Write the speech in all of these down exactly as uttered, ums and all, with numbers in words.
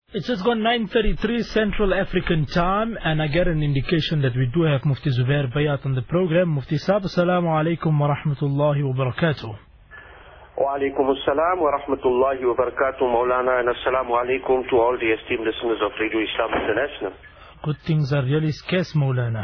It's just gone nine thirty-three Central African Time, and I get an indication that we do have Mufti Zubair Bayat on the program. Mufti Saab, Assalamu alaikum wa rahmatullahi wa barakatuh. Wa alaikum assalam wa rahmatullahi wa barakatuh, Maulana, and assalamu alaikum to all the esteemed listeners of Radio Islam International. Good things are really scarce, Maulana.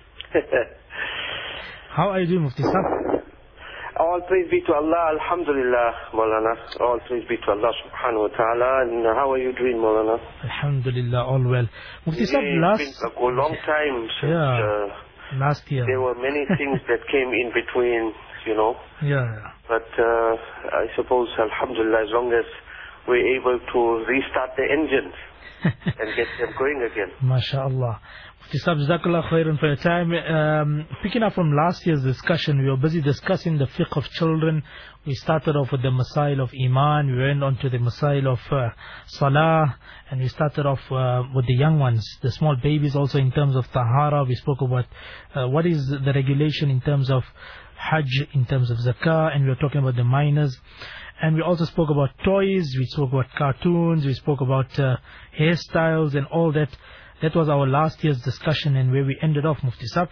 How are you doing, Mufti Saab? All praise be to Allah, Alhamdulillah, Maulana. All praise be to Allah subhanahu wa ta'ala. And how are you doing, Maulana? Alhamdulillah, all well. Mufti Saab, last... It's been a long time since yeah, uh, last year. There were many things that came in between, you know. Yeah. But uh, I suppose, Alhamdulillah, as long as we're able to restart the engines and get them going again. MashaAllah. Mufti Saab, Jazakallah khairan for your time. Um, picking up from last year's discussion, we were busy discussing the fiqh of children. We started off with the masail of Iman, we went on to the masail of uh, Salah, and we started off uh, with the young ones, the small babies also in terms of Tahara. We spoke about uh, what is the regulation in terms of Hajj, in terms of Zakah, and we were talking about the minors. And we also spoke about toys, we spoke about cartoons, we spoke about uh, hairstyles and all that. That was our last year's discussion and where we ended off, Mufti Saab.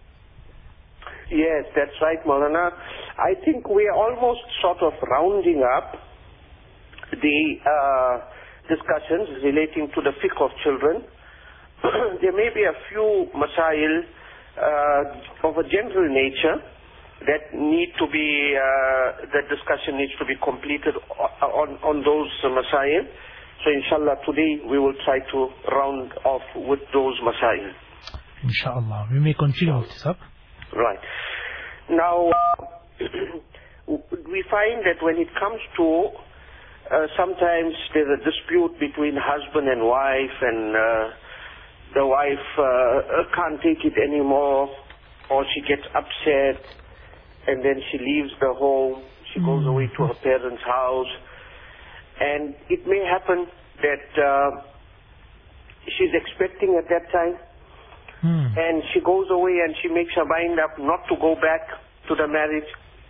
Yes, that's right, Maulana. I think we are almost sort of rounding up the uh, discussions relating to the fiqh of children. There may be a few masail uh, of a general nature that need to be, uh, the discussion needs to be completed on, on those uh, masail. So inshallah today we will try to round off with those masail. Inshallah. We may continue with this up. Right. Now, we find that when it comes to, uh, sometimes there's a dispute between husband and wife, and uh, the wife uh, can't take it anymore, or she gets upset, and then she leaves the home, she mm. goes away to her parents' house. And it may happen that uh, she's expecting at that time, hmm. and she goes away and she makes her mind up not to go back to the marriage.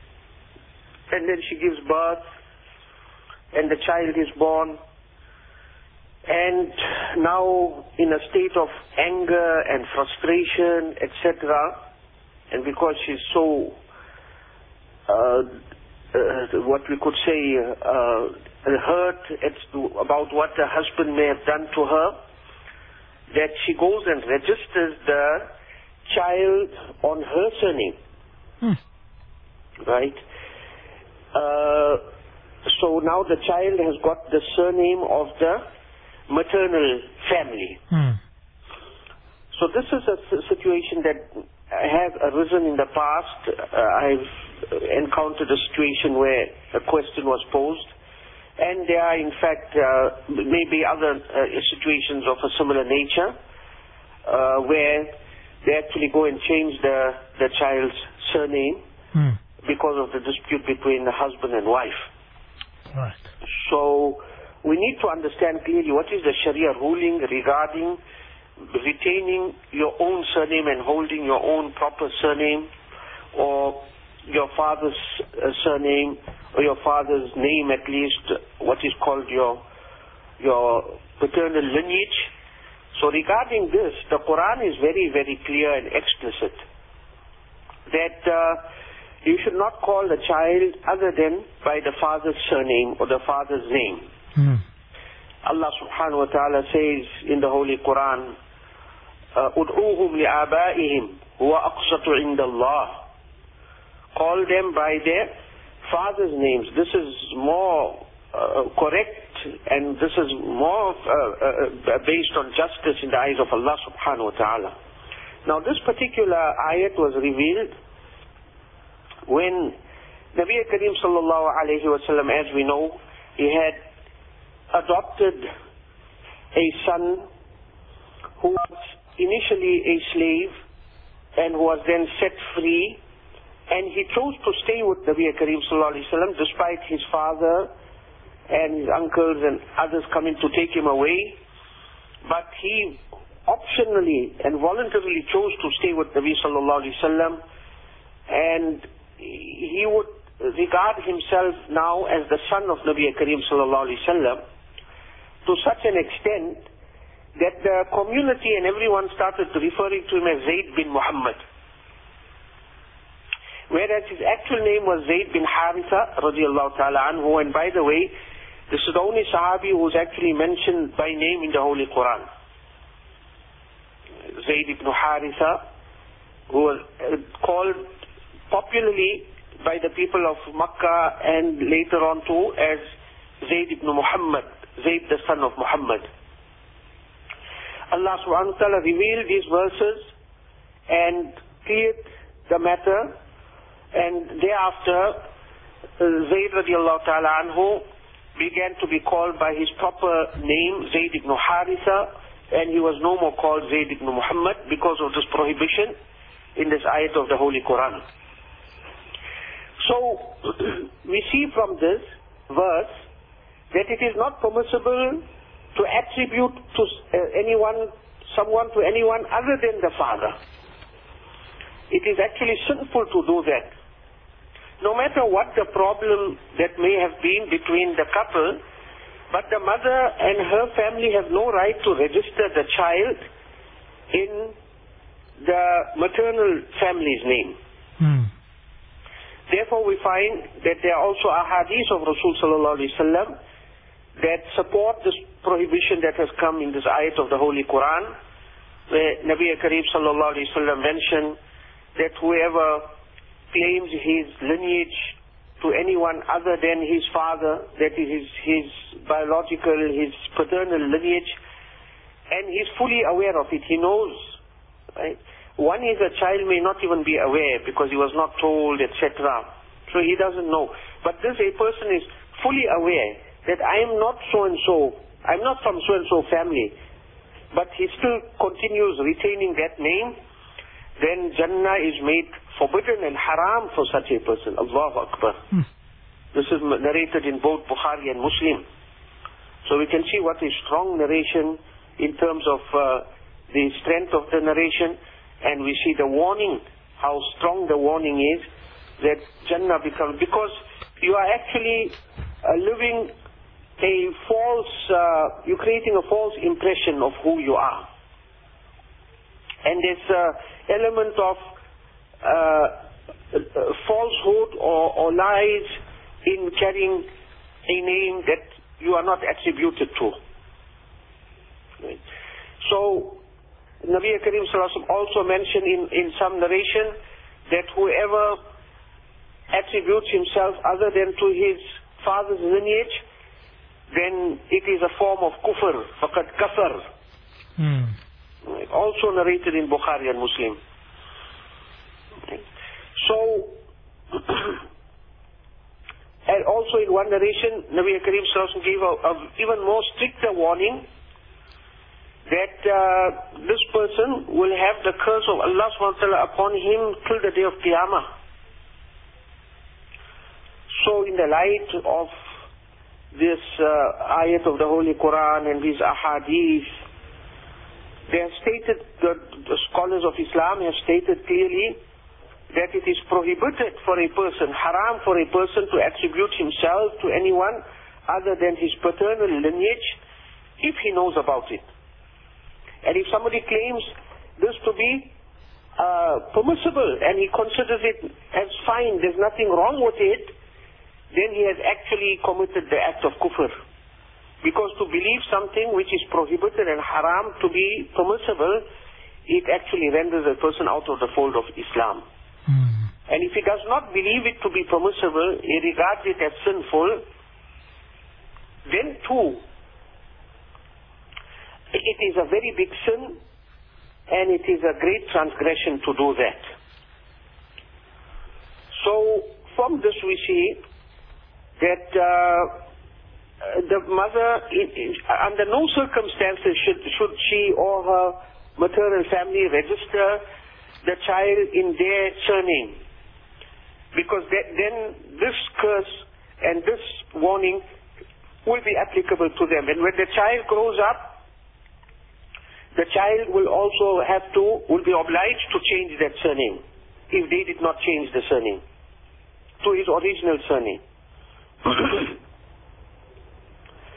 And then she gives birth, and the child is born. And now in a state of anger and frustration, et cetera, and because she's so, uh, uh, what we could say, uh, hurt about what the husband may have done to her, that she goes and registers the child on her surname. Hmm. Right? Uh, so now the child has got the surname of the maternal family. Hmm. So this is a situation that has arisen in the past. Uh, I've encountered a situation where a question was posed. And there are, in fact, uh, maybe other uh, situations of a similar nature uh, where they actually go and change the, the child's surname hmm. because of the dispute between the husband and wife. Right. So we need to understand clearly what is the Sharia ruling regarding retaining your own surname and holding your own proper surname, or your father's uh, surname, or your father's name, at least what is called your your paternal lineage. So regarding this, the Quran is very, very clear and explicit that uh, you should not call the child other than by the father's surname or the father's name. Hmm. Allah subhanahu wa ta'ala says in the Holy Quran, "Ud'uhum li'abaihim huwa aqsatu inda Allah." Call them by their father's names. This is more uh, correct, and this is more uh, uh, based on justice in the eyes of Allah subhanahu wa ta'ala. Now this particular ayat was revealed when Nabi Kareem sallallahu alayhi wa sallam, as we know, he had adopted a son who was initially a slave and who was then set free. And he chose to stay with Nabi Kareem sallallahu alayhi wa sallam despite his father and his uncles and others coming to take him away. But he optionally and voluntarily chose to stay with Nabi sallallahu alayhi wa sallam, and he would regard himself now as the son of Nabi Kareem sallallahu alayhi wa sallam. to such an extent that the community and everyone started referring to him as Zayd bin Muhammad. Whereas his actual name was Zayd bin Haritha radiallahu ta'ala anhu, and by the way, this is the only Sahabi who is actually mentioned by name in the Holy Quran. Zayd ibn Haritha, who was called popularly by the people of Makkah and later on too as Zayd ibn Muhammad, Zayd the son of Muhammad. Allah subhanahu wa ta'ala revealed these verses and cleared the matter, and thereafter Zayd radiallahu ta'ala anhu began to be called by his proper name, Zayd ibn Haritha, and he was no more called Zayd ibn Muhammad because of this prohibition in this ayat of the Holy Quran. So, we see from this verse that it is not permissible to attribute to anyone, someone to anyone other than the father. It is actually sinful to do that. No matter what the problem that may have been between the couple, but the mother and her family have no right to register the child in the maternal family's name. Hmm. Therefore, we find that there are also ahadith of Rasul sallallahu alaihi wasallam that support this prohibition that has come in this ayat of the Holy Quran, where Nabi Kareem sallallahu alaihi wasallam mentioned that whoever claims his lineage to anyone other than his father, that is his, his biological, his paternal lineage, and he's fully aware of it, he knows, right? One is a child may not even be aware because he was not told, et cetera. So he doesn't know. But this a person is fully aware that I am not so-and-so, I'm not from so-and-so family, but he still continues retaining that name, then Jannah is made forbidden and haram for such a person. Allahu Akbar. Hmm. This is narrated in both Bukhari and Muslim. So we can see what is strong narration in terms of uh, the strength of the narration, and we see the warning, how strong the warning is, that Jannah becomes, because you are actually uh, living a false, uh, you're creating a false impression of who you are. And there's an element of uh, falsehood or, or lies in carrying a name that you are not attributed to. Right. So, Nabi Kareem Sallallahu Alaihi Wasallam also mentioned in, in some narration that whoever attributes himself other than to his father's lineage, then it is a form of kufr, faqad kafar. Hmm. Also narrated in Bukhari and Muslim. So, and also in one narration, Nabi Kareem Sallallahu Alaihi Wasallam gave a, a even more stricter warning that uh, this person will have the curse of Allah subhanahu wa ta'ala upon him till the day of Qiyamah. So in the light of this uh, ayat of the Holy Quran and these ahadith, they have stated, the, the scholars of Islam have stated clearly that it is prohibited for a person, haram for a person to attribute himself to anyone other than his paternal lineage if he knows about it. And if somebody claims this to be uh, permissible and he considers it as fine, there's nothing wrong with it, then he has actually committed the act of kufr. Because to believe something which is prohibited and haram to be permissible, it actually renders a person out of the fold of Islam. Hmm. And if he does not believe it to be permissible, he regards it as sinful, then too, it is a very big sin, and it is a great transgression to do that. So, from this we see that uh, the mother, in, in, under no circumstances should, should she or her maternal family register the child in their surname, because that, then this curse and this warning will be applicable to them. And when the child grows up, the child will also have to, will be obliged to change that surname, if they did not change the surname to his original surname.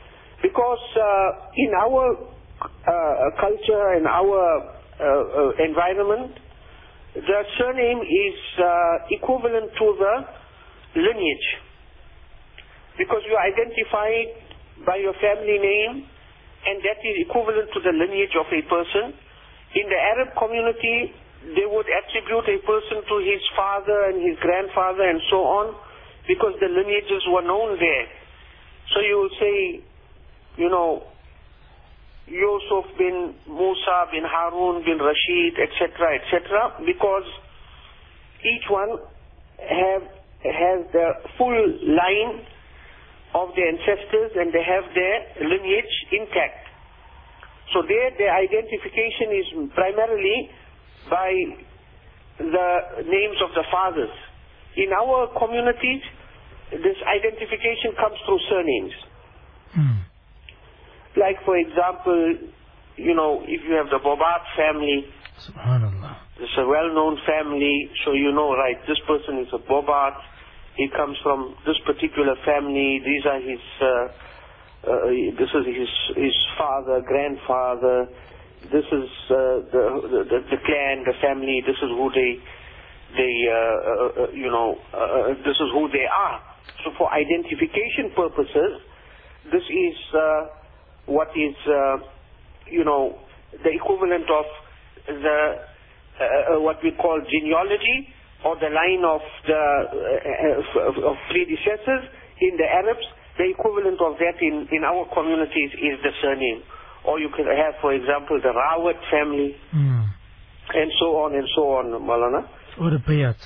Because uh, in our uh, culture, in our uh, uh, environment, the surname is uh, equivalent to the lineage. Because you are identified by your family name, and that is equivalent to the lineage of a person. In the Arab community, they would attribute a person to his father and his grandfather and so on, because the lineages were known there. So you will say, you know, Yusuf bin Musa bin Harun bin Rashid, et cetera, et cetera, because each one have has the full line of their ancestors and they have their lineage intact. So there, their identification is primarily by the names of the fathers. In our communities, this identification comes through surnames. Hmm. Like, for example, you know, if you have the Bobat family, Subhanallah. it's a well-known family, so you know, right, this person is a Bobat, he comes from this particular family, these are his, uh, uh, this is his, his father, grandfather, this is uh, the, the, the clan, the family, this is who they, they uh, uh, you know, uh, this is who they are. So for identification purposes, this is uh, what is, uh, you know, the equivalent of the uh, what we call genealogy, or the line of the uh, of predecessors in the Arabs. The equivalent of that in, in our communities is the surname. Or you could have, for example, the Rawat family, mm. and so on and so on, Malana. Or the Bayat.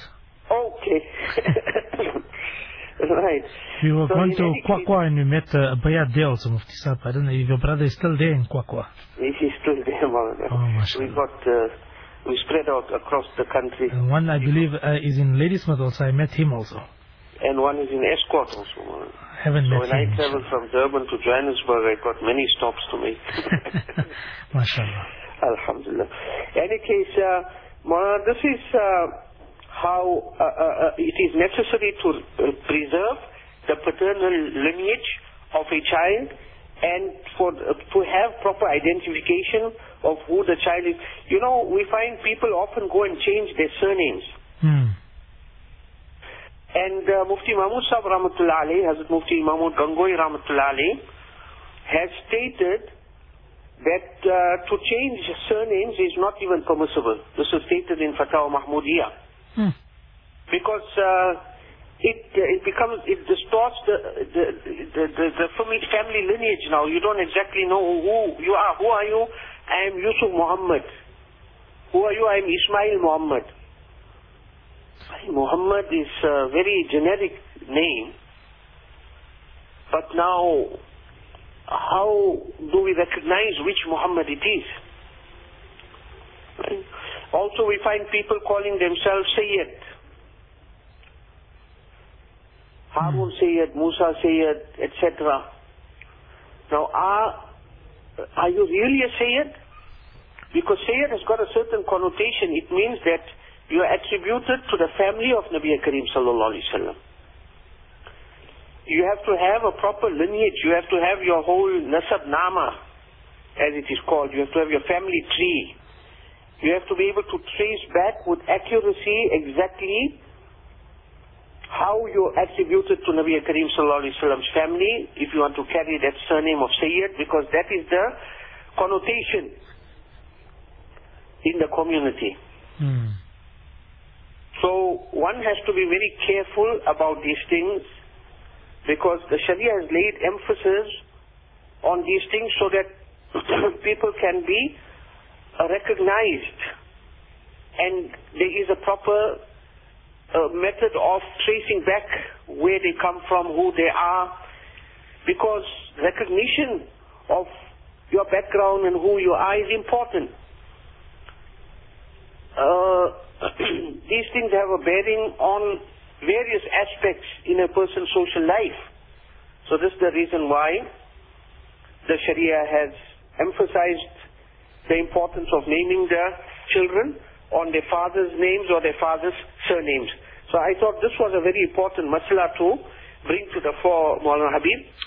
Okay. Right. We were So going in to any case- Kwakwa and we met uh, Bayat there also, Mufti Saab. I don't know if your brother is still there in Kwakwa. He's still there, Malana. Oh, mashallah. We got, uh, we spread out across the country. And one, I believe, uh, is in Ladysmith also. I met him also. And one is in Escort also, Malana. I haven't So met when him. I traveled from Durban to Johannesburg, I got many stops to make. Mashallah. Alhamdulillah. Any case, uh, Maulana, this is uh, how uh, uh, it is necessary to uh, preserve the paternal lineage of a child, and for uh, to have proper identification of who the child is. You know, we find people often go and change their surnames. Hmm. And uh, Mufti Mahmud Sahib Rahmatullah Alayhi, Hazrat Mufti Mahmud Gangoi Rahmatullah Alayhi, has stated that uh, to change surnames is not even permissible. This is stated in Fatwa Mahmudiyah. Hmm. Because uh, it uh, it becomes, it distorts the the, the, the, the family lineage now. You don't exactly know who you are. Who are you? I am Yusuf Muhammad. Who are you? I am Ismail Muhammad. Muhammad is a very generic name, but now how do we recognize which Muhammad it is? Right? Also, we find people calling themselves Sayyid. Harun Sayyid, Musa Sayyid, et cetera. Now, are, are you really a Sayyid? Because Sayyid has got a certain connotation. It means that you are attributed to the family of Nabi Kareem Sallallahu Alaihi Wasallam. You have to have a proper lineage. You have to have your whole nasab nama, as it is called. You have to have your family tree. You have to be able to trace back with accuracy exactly how you are attributed to Nabi Kareem Sallallahu Alaihi Wasallam's family, if you want to carry that surname of Sayyid, because that is the connotation in the community. Hmm. So one has to be very careful about these things, because the Sharia has laid emphasis on these things so that people can be uh, recognized, and there is a proper uh, method of tracing back where they come from, who they are, because recognition of your background and who you are is important. Uh, these things have a bearing on various aspects in a person's social life. So this is the reason why the Sharia has emphasized the importance of naming the children on their father's names or their father's surnames. So I thought this was a very important masala to bring to the fore, Maulana Habib.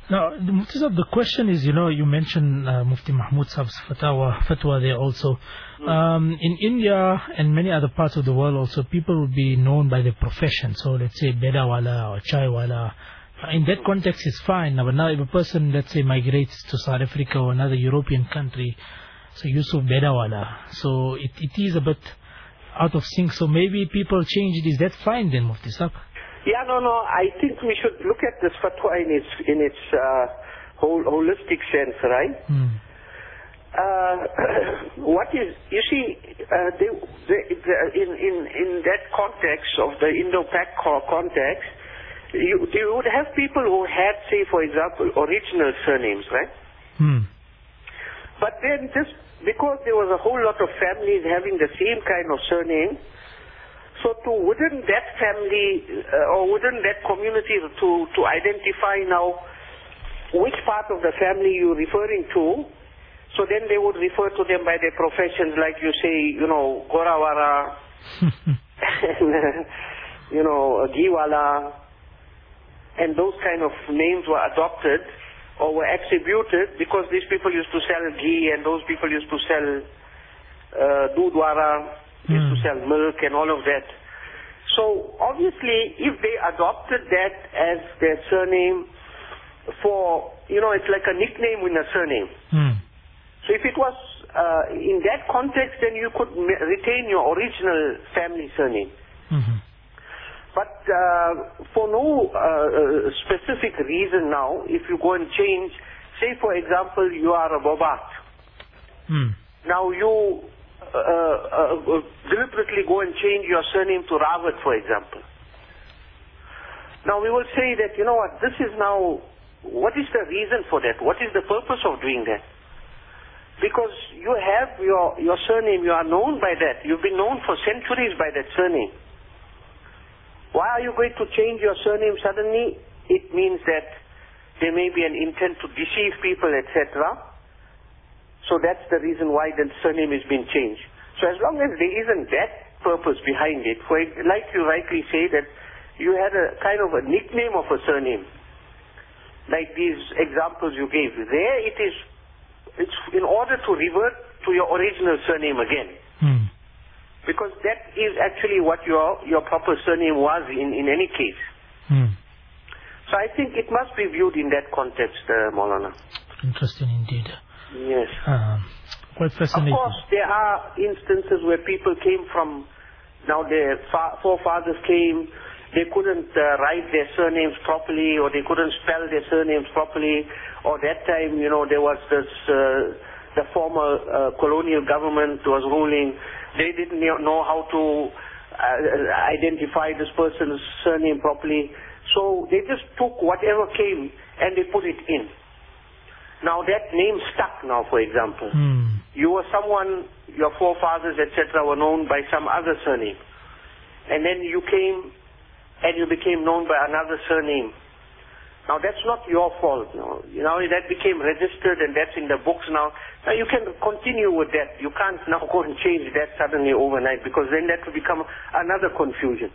Now, the, Mufti Sahib, the question is, you know, you mentioned uh, Mufti Mahmood Saab's fatwa, fatwa there also. Mm. Um, in India and many other parts of the world also, people will be known by their profession. So let's say bedawala or chaiwala. In that context, it's fine. But now if a person, let's say, migrates to South Africa or another European country, so Yusuf bedawala. So it, it is a bit out of sync. So maybe people change it. Is that fine then, Mufti Saab? Yeah, no, no. I think we should look at this fatwa in its in its uh, whole holistic sense, right? Mm. Uh, what is you see? Uh, they, they, they, in in in that context of the Indo-Pak context, you you would have people who had, say, for example, original surnames, right? Mm. But then just because there was a whole lot of families having the same kind of surname. So to within that family uh, or within that community to, to identify now which part of the family you're referring to, so then they would refer to them by their professions, like you say, you know, Gorawara, and, uh, you know, Giwala, and those kind of names were adopted or were attributed because these people used to sell ghee and those people used to sell uh, Dudwara, used to sell milk and all of that. So obviously, if they adopted that as their surname for, you know, it's like a nickname in a surname. Mm. So if it was uh, in that context, then you could retain your original family surname. Mm-hmm. But uh, for no uh, specific reason now, if you go and change, say for example, you are a Bobat. Mm. Now you Uh, uh, uh, deliberately go and change your surname to Rawat, for example. Now we will say that, you know what, this is now, what is the reason for that? What is the purpose of doing that? Because you have your, your surname, you are known by that. You've been known for centuries by that surname. Why are you going to change your surname suddenly? It means that there may be an intent to deceive people, et cetera. So that's the reason why the surname is being changed. So as long as there isn't that purpose behind it, for like you rightly say that you had a kind of a nickname of a surname, like these examples you gave, there it is, it's in order to revert to your original surname again. Mm. Because that is actually what your, your proper surname was in, in any case. Mm. So I think it must be viewed in that context, uh, Maulana. Interesting indeed. Yes. Um, quite fascinating. Of course, there are instances where people came from, now their fa- forefathers came, they couldn't uh, write their surnames properly, or they couldn't spell their surnames properly, or that time, you know, there was this, uh, the former uh, colonial government was ruling, they didn't know how to uh, identify this person's surname properly, so they just took whatever came and they put it in. Now that name stuck now, for example. Mm. You were someone, your forefathers, et cetera, were known by some other surname. And then you came and you became known by another surname. Now that's not your fault. Now, now that became registered and that's in the books now. Now you can continue with that. You can't now go and change that suddenly overnight because then that will become another confusion.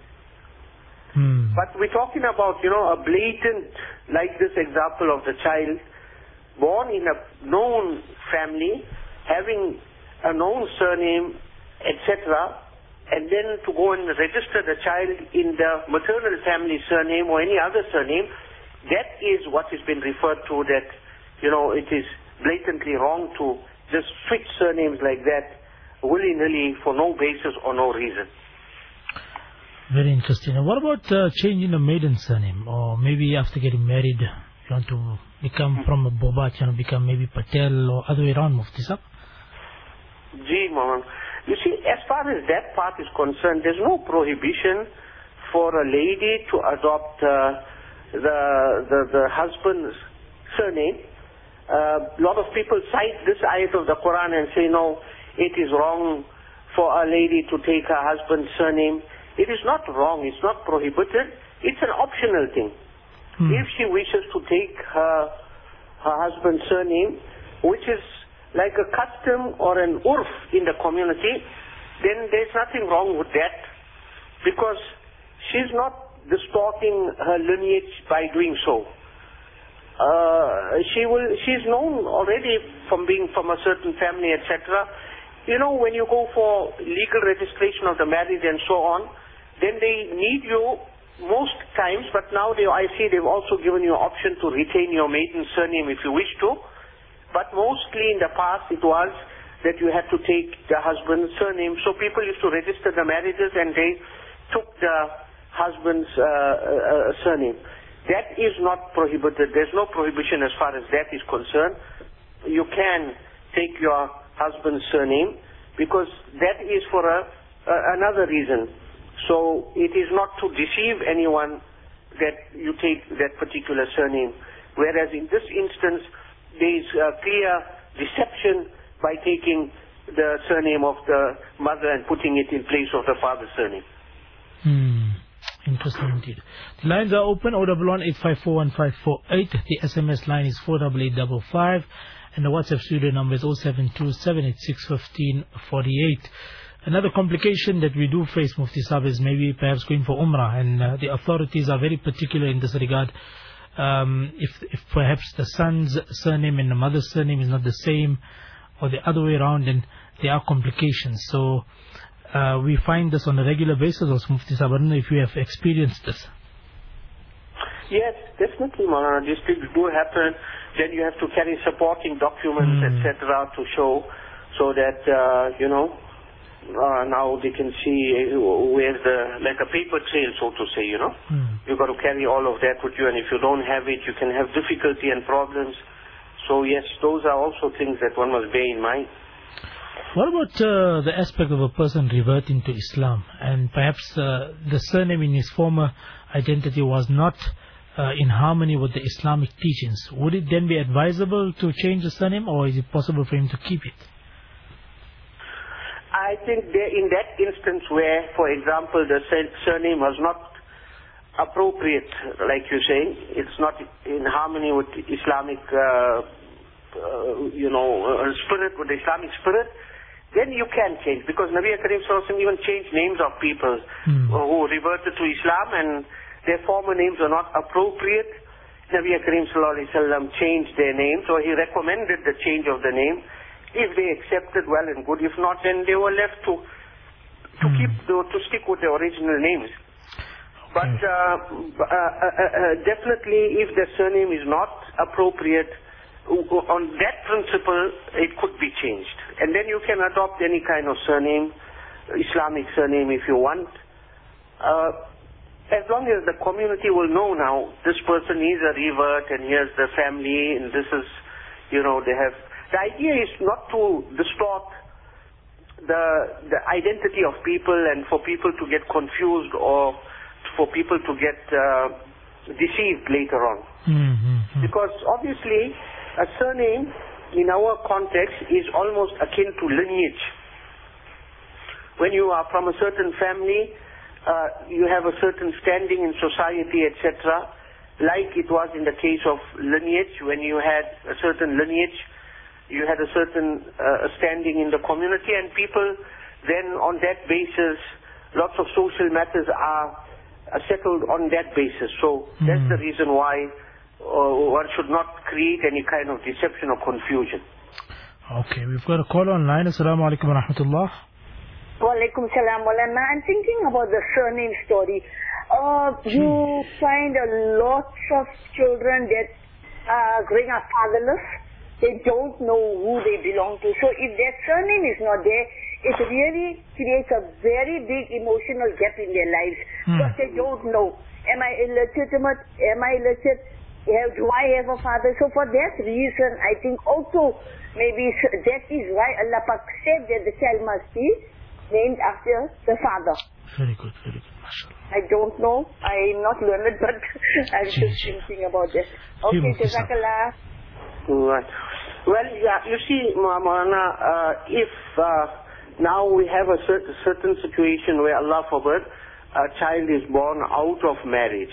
Mm. But we're talking about, you know, a blatant, like this example of the child, born in a known family, having a known surname, et cetera, and then to go and register the child in the maternal family surname or any other surname, that is what has been referred to that, you know, it is blatantly wrong to just switch surnames like that willy-nilly for no basis or no reason. Very interesting. And what about uh, changing a maiden surname, or maybe after getting married, you want to become from a Bobat, you know, become maybe Patel or other way around, Mufti Sahib? Gee, Mohan. You see, as far as that part is concerned, there's no prohibition for a lady to adopt uh, the, the the husband's surname. Uh, a lot of people cite this ayat of the Quran and say, no, it is wrong for a lady to take her husband's surname. It is not wrong. It's not prohibited. It's an optional thing. Hmm. If she wishes to take her, her husband's surname, which is like a custom or an urf in the community, then there's nothing wrong with that, because she's not distorting her lineage by doing so. uh, she will, she's known already from being from a certain family, et cetera. You know, when you go for legal registration of the marriage and so on, then they need you most times, but now they, I see they've also given you an option to retain your maiden surname if you wish to. But mostly in the past it was that you had to take the husband's surname. So people used to register the marriages and they took the husband's uh, uh, surname. That is not prohibited. There's no prohibition as far as that is concerned. You can take your husband's surname because that is for a, uh, another reason. So it is not to deceive anyone that you take that particular surname. Whereas in this instance, there is a clear deception by taking the surname of the mother and putting it in place of the father's surname. Hmm. Interesting indeed. The lines are open, zero one one eight five four one five four eight. The S M S line is four eight eight five five. And the WhatsApp studio number is zero seven two seven eight six one five four eight. Another complication that we do face, Mufti Sahib, is maybe perhaps going for Umrah, and uh, the authorities are very particular in this regard. Um, if, if perhaps the son's surname and the mother's surname is not the same, or the other way around, then there are complications. So uh, we find this on a regular basis. Also, Mufti Sahib, I don't know if you have experienced this. Yes, definitely, Maulana. These things do happen. Then you have to carry supporting documents, mm. et cetera, to show, so that uh, you know. Uh, now they can see where's the, like a paper trail, so to say, you know. Mm. You've got to carry all of that with you, and if you don't have it, you can have difficulty and problems. So yes, those are also things that one must bear in mind. What about uh, the aspect of a person reverting to Islam, and perhaps uh, the surname in his former identity was not uh, in harmony with the Islamic teachings? Would it then be advisable to change the surname, or is it possible for him to keep it? I think there, in that instance where, for example, the surname was not appropriate, like you say, it's not in harmony with Islamic, uh, uh, you know, uh, spirit, with the Islamic spirit, then you can change. Because Nabi Karim Sallallahu Alaihi Wasallam even changed names of people mm. who reverted to Islam and their former names were not appropriate. Nabi Karim Sallallahu Alaihi Wasallam changed their names, or he recommended the change of the name. If they accepted, well and good. If not, then they were left to to mm. keep to, to stick with their original names. Okay. But uh, uh, uh, uh, definitely, if the surname is not appropriate, on that principle, it could be changed. And then you can adopt any kind of surname, Islamic surname, if you want. Uh, as long as the community will know now, this person is a revert, and here's the family, and this is, you know, they have. The idea is not to distort the the identity of people and for people to get confused or for people to get uh, deceived later on. Mm-hmm. Because obviously a surname in our context is almost akin to lineage. When you are from a certain family, uh, you have a certain standing in society, et cetera. Like it was in the case of lineage, when you had a certain lineage, you had a certain uh, standing in the community, and people then on that basis, lots of social matters are, are settled on that basis. So mm. that's the reason why uh, one should not create any kind of deception or confusion. Okay, we've got a call online. Assalamu alaikum wa rahmatullah. Wa alaikum salam. I'm thinking about the surname story. Uh, you find a lot of children that are growing up fatherless. They don't know who they belong to. So if their surname is not there, it really creates a very big emotional gap in their lives. Hmm. Because they don't know, am I illegitimate? Am I illicit? Do I have a father? So for that reason, I think also maybe that is why Allah Pak said that the child must be named after the father. Very good, very good, mashallah. I don't know. I'm not learned, but I'm just thinking about that. Okay, Jazakallah. Right. Well, yeah, you see, Maulana, uh, if uh, now we have a cer- certain situation where, Allah forbid, a child is born out of marriage,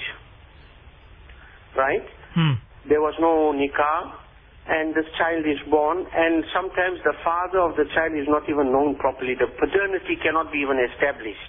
right? Hmm. There was no nikah, and this child is born, and sometimes the father of the child is not even known properly. The paternity cannot be even established.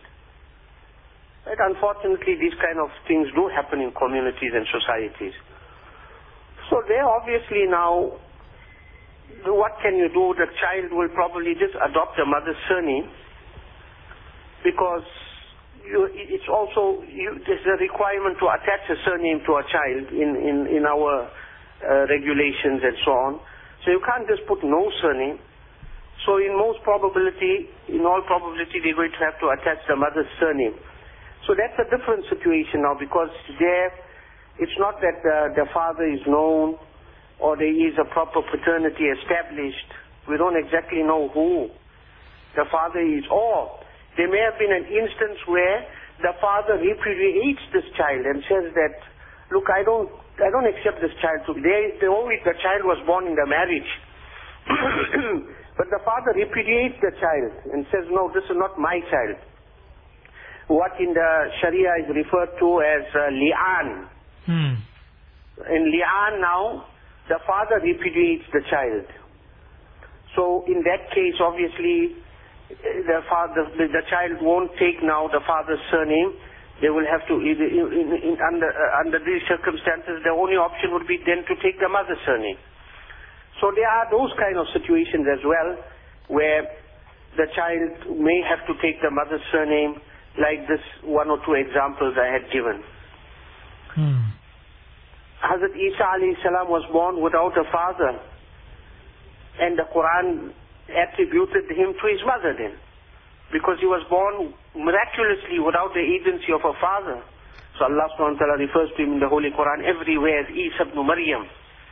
Right? Unfortunately, these kind of things do happen in communities and societies. So there obviously now, what can you do? The child will probably just adopt the mother's surname, because you, it's also, you, there's a requirement to attach a surname to a child in, in, in our uh, regulations and so on. So you can't just put no surname. So in most probability, in all probability, they're going to have to attach the mother's surname. So that's a different situation now, because there, it's not that the, the father is known or there is a proper paternity established. We don't exactly know who the father is. Or there may have been an instance where the father repudiates this child and says that, look, I don't, I don't accept this child. They, they only, the child was born in the marriage. But the father repudiates the child and says, no, this is not my child. What in the Sharia is referred to as uh, li'an. Hmm. In li'an now, the father repudiates the child. So in that case, obviously, the father, the, the child won't take now the father's surname. They will have to, in, in, in, under, uh, under these circumstances, the only option would be then to take the mother's surname. So there are those kind of situations as well, where the child may have to take the mother's surname, like this one or two examples I had given. Hmm. Hazrat Isa alayhi salam was born without a father, and the Quran attributed him to his mother then, because he was born miraculously without the agency of a father. So Allah subhanahu wa ta'ala refers to him in the Holy Quran everywhere as Isa ibn Maryam.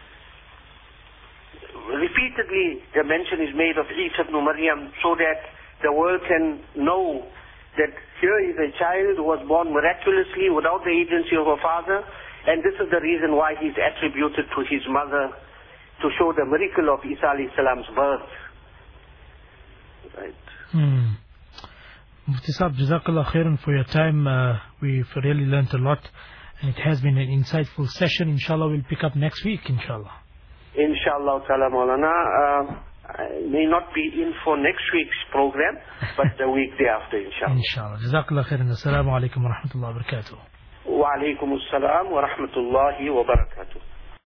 Repeatedly the mention is made of Isa ibn Maryam, so that the world can know that here is a child who was born miraculously without the agency of a father, and this is the reason why he's attributed to his mother, to show the miracle of Isa alayhi salam's birth. Right. Hmm. Mufti Saab, Jazakallah khairan for your time. Uh, we've really learnt a lot, and it has been an insightful session. Inshallah, we'll pick up next week, inshallah. Inshallah ta'ala Maulana. Uh, I may not be in for next week's program, but the week thereafter, inshallah. Inshallah. Jazakallah khairan. Assalamu alaikum wa rahmatullahi wa barakatuh. Wa alaikum assalam wa rahmatullahi wa barakatuh.